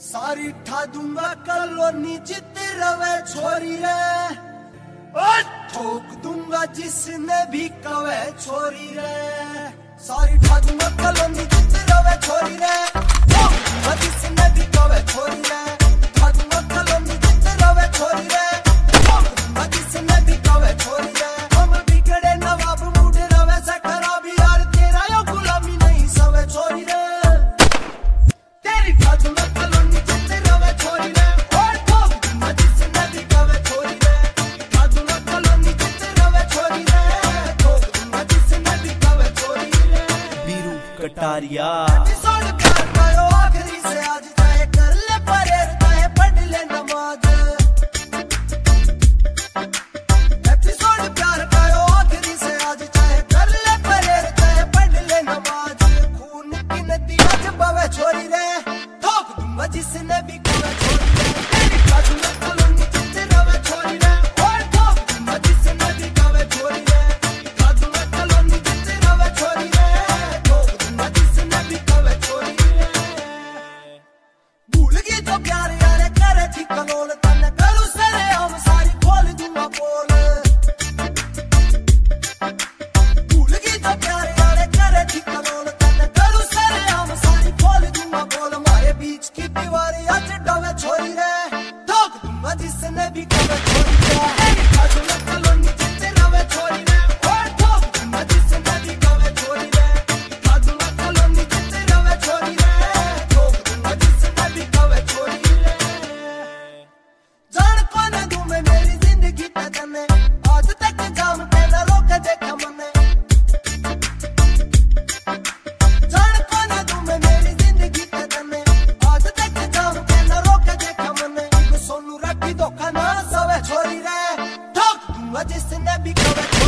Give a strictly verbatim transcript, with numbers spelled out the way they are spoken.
सारी ठा दूंगा कलोनी जित रवे छोरी रे, ठोक दूंगा जिसने भी कवे छोरी रे। सारी ठा दूंगा कलोनी जित रवे छोरी रे, ठोक दूंगा जिसने भी कवे छोरी रे। ठा दूंगा कलोनी जित रवे छोरी रे, ठोक दूंगा जिसने भी कवे छोरी रे। हम बिगड़े नवाब मूड रवे से खराबी यार तेरा यो गुलामी नहीं सवे छोरी रे। तेरी ठा दूंगा कलोनी जित रवे छोरी रे, और ठोक दूंगा जिसने भी कवे छोरी रे। ठा दूंगा कलोनी जित रवे छोरी रे, ठोक दूंगा जिसने भी कवे छोरी रे। बीरू कटारिया एपिसोड प्यार का यो आखिरी से आज चाहे कर ले परेर चाहे पढ़ ले नमाज। एपिसोड प्यार का यो आखिरी से आज चाहे कर ले परेर चाहे पढ़ ले नमाज। खून की नदी आज बवे छोरी रे, ठोक दूंगा जिसने भी कवे छोरी रे। तेरी ठा दूंगा कलोनी जित रवे छोरी रे, और ठोक दूंगा जिसने भी कवे छोरी रे। ठा दूंगा कलोनी जित रवे छोरी रे, ठोक दूंगा जिसने भी कवे छोरी रे। भूल गई तो प्यार यारे करे थी कलोल, तने करू सरे हम सारी खोल दूंगा बोल। भूल गई तो प्यार यारे करे थी कलोल, तने करू सरे हम सारी खोल दूंगा बोल। हमारे बीच की दीवार आज डवे छोरी रे, ठोक दूंगा जिसने भी कवे छोरी रे। ठा दूंगा कलोनी जित रवे छोरी रे, और ठोक दूंगा जिसने भी कवे छोरी रे। ठा दूंगा कलोनी जित रवे छोरी रे, ठोक दूंगा जिसने भी कवे छोरी रे। जान को न दूं मैं मेरी जिंदगी पे तने, आज तक जाम के न रोक देखा मने। जान को न दूं मैं मेरी जिंदगी पे तने, आज तक जाम के न रोक देखा मने। इको सोनू रखी धोखा ना सवे छोरी रे, ठोक दूंगा जिसने भी कवे